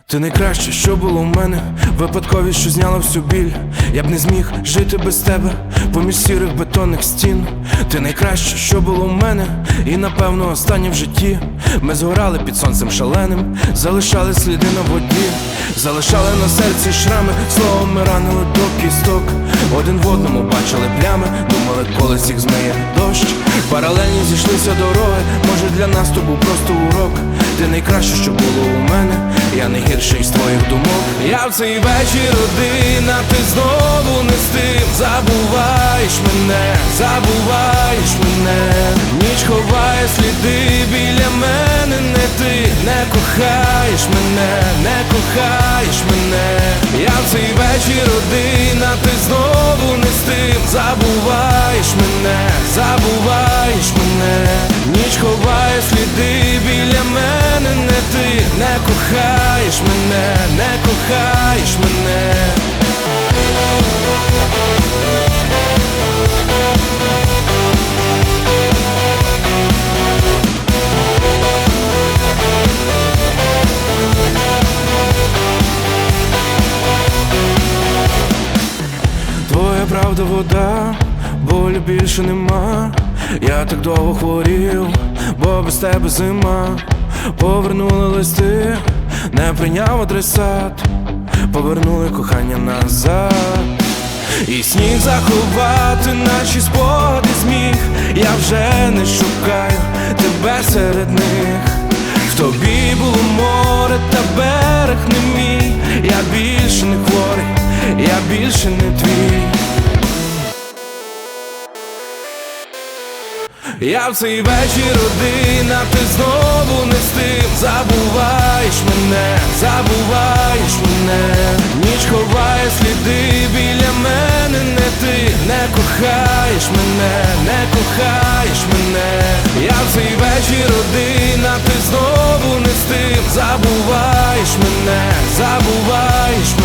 Ти найкраще, що було в мене, випадковість, що зняла всю біль. Я б не зміг жити без тебе поміж сірих бетонних стін. Ти найкраще, що було в мене, і напевно останнє в житті. Ми згорали під сонцем шаленим, залишали сліди на воді, залишали на серці шрами, словом ми ранили до кісток. Один в одному бачили плями, думали, колись їх змиє дощ. Паралельні зійшлися дороги, може для нас то був просто урок. Ти найкраще, що було у мене, я не гірший з твоїх думок. Я в цей вечір один, а ти знову не з тим. Забуваєш мене, забуваєш мене. Ніч ховає сліди біля мене, не ти. Не кохаєш мене, не кохаєш мене. Я в цей вечір один, а ти знову не з тим. Забуваєш мене, забуваєш мене. Ніч ховає сліди біля мене, не ти. Не кохаєш мене, не кохаєш мене. Твоя правда вода, болю більше нема. Я так довго хворів, бо без тебе зима. Повернули листи, не прийняв адресат, повернули кохання назад. І сніг заховати наші спогади зміг. Я вже не шукаю тебе серед них. В тобі було море та берег не мій. Я більше не хворий, я більше не твій. Я в цей вечір один, а ти знову не з тим. Забуваєш мене, забуваєш мене. Ніч ховає сліди біля мене, не ти. Не кохаєш мене, не кохаєш мене. Я в цей вечір один, а ти знову не з тим. Забуваєш мене, забуваєш